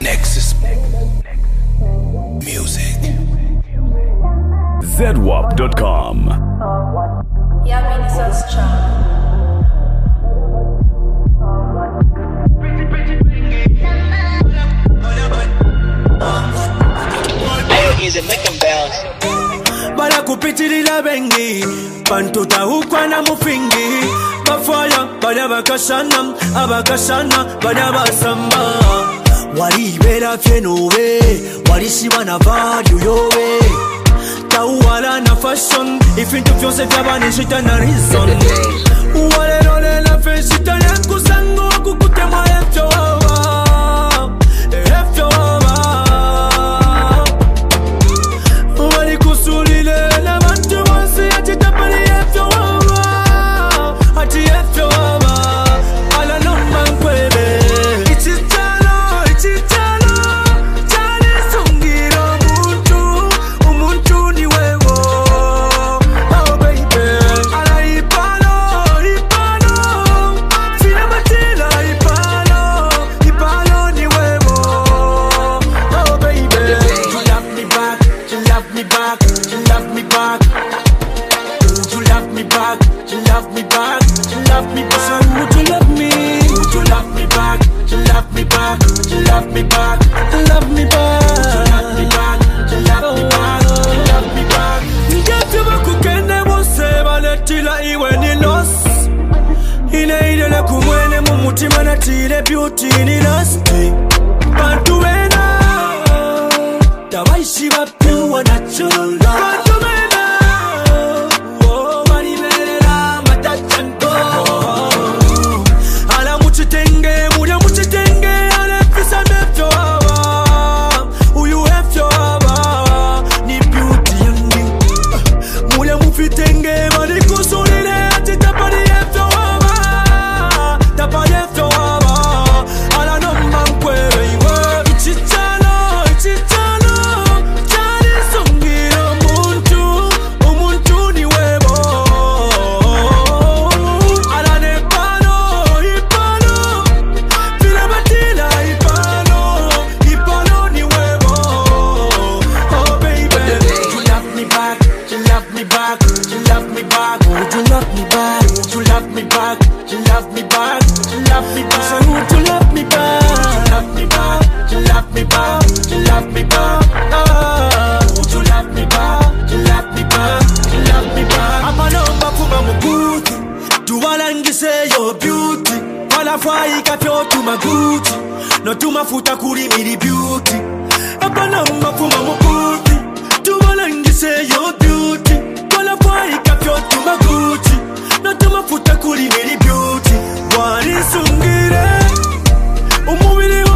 Nexus Music. ZWAP.com. Yeah, I mean, it's so strong. Music make them bounce. Bala kupitilila bengi Pantuta ukwana mufingi Bafaya bada bakashana Abakashana bada basamba Walibera fenowe Walishiba na value yowe Tauwala na fashion Ifintu fyonse fyabani shita na reason Walelole la fe shita ya kusango Kukutemwa efyo wawa Efyo wawa beauty ni nasty Bantu wena Tawaishi wapiwa natural love Bantu wena Oh, marimerera matachanto Ala muchitenge, muria muchitenge Ala fisa mefyo hawa Uyu efyo hawa Ni beauty yangi Muria mufitenge Mani kusurire Ati tapani efyo hawa Tapani efyo hawa No tumafuta kuri miri beauty Apana mafuma mukuti Tumalangise yo beauty Wala fai kapyo tumaguti No tumafuta kuri miri beauty Wani sungire Umubiri